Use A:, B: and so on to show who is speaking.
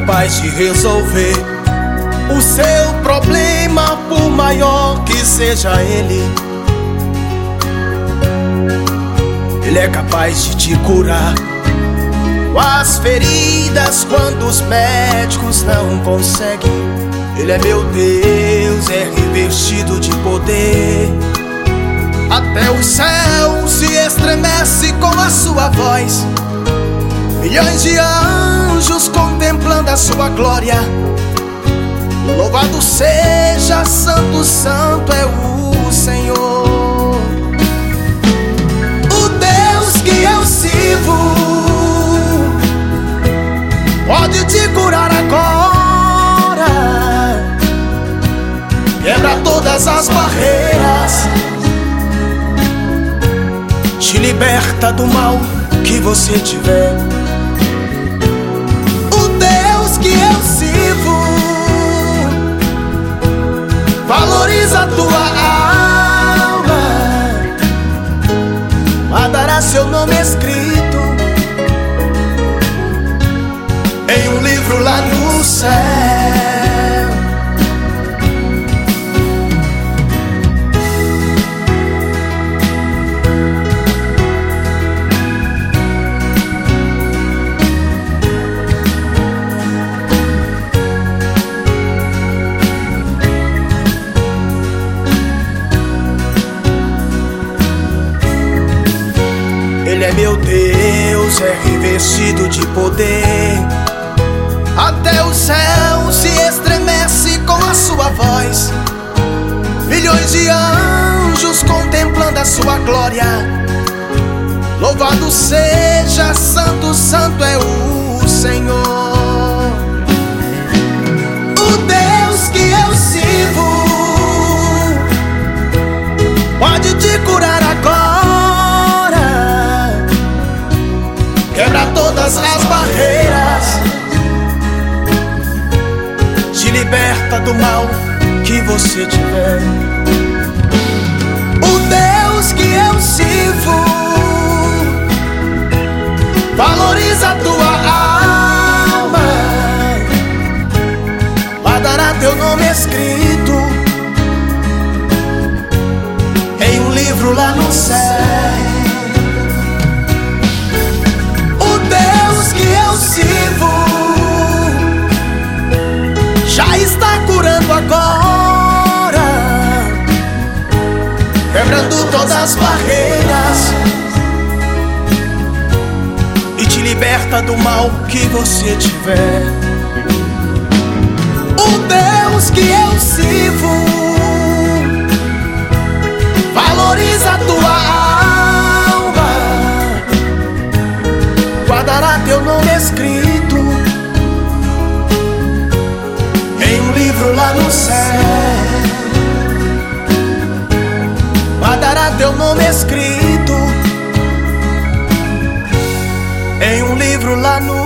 A: capaz de resolver o seu problema, por maior que seja ele. Ele é capaz de te curar as feridas quando os médicos não conseguem. Ele é meu Deus, é revestido de poder. Até o céu se estremece com a sua voz. Milhões de anjos contemplando a sua glória. Louvado seja, santo, santo é o Senhor. O Deus que eu sirvo pode te curar agora. Quebra todas as barreiras, te liberta do mal que você tiver. O Deus que eu sirvo valoriza a tua alma, guardará seu nome escrito em um livro lá no céu. Ele é meu Deus, é revestido de poder. Até o céu se estremece com a sua voz. Milhões de anjos contemplando a sua glória. Louvado seja, santo, santo é o Senhor. O Deus que eu sirvo pode te curar agora. Quebra todas as barreiras, te liberta do mal que você tiver. O Deus que eu sirvo valoriza a tua alma, guardará teu nome escrito em um livro lá no céu. Sirvo já está curando agora, quebrando todas as barreiras e te liberta do mal que você tiver. O Deus que eu sirvo valoriza a tua alma, guardará teu nome escrito em um livro lá no céu. Guardará teu nome escrito em um livro lá no